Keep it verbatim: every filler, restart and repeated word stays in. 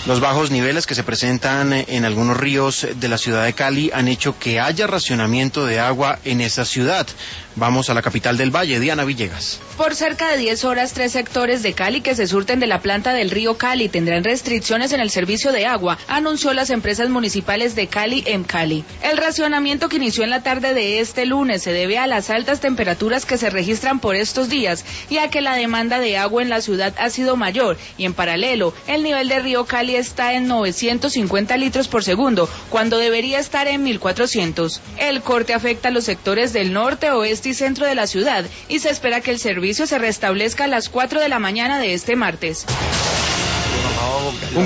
Los bajos niveles que se presentan en algunos ríos de la ciudad de Cali han hecho que haya racionamiento de agua en esa ciudad. Vamos a la capital del Valle, Diana Villegas. Por cerca de diez horas, tres sectores de Cali que se surten de la planta del río Cali tendrán restricciones en el servicio de agua, anunció las empresas municipales de Cali en Cali. El racionamiento que inició en la tarde de este lunes se debe a las altas temperaturas que se registran por estos días y a que la demanda de agua en la ciudad ha sido mayor, y en paralelo, el nivel del río Cali está en novecientos cincuenta litros por segundo, cuando debería estar en mil cuatrocientos. El corte afecta a los sectores del norte, oeste y centro de la ciudad, y se espera que el servicio se restablezca a las cuatro de la mañana de este martes. Un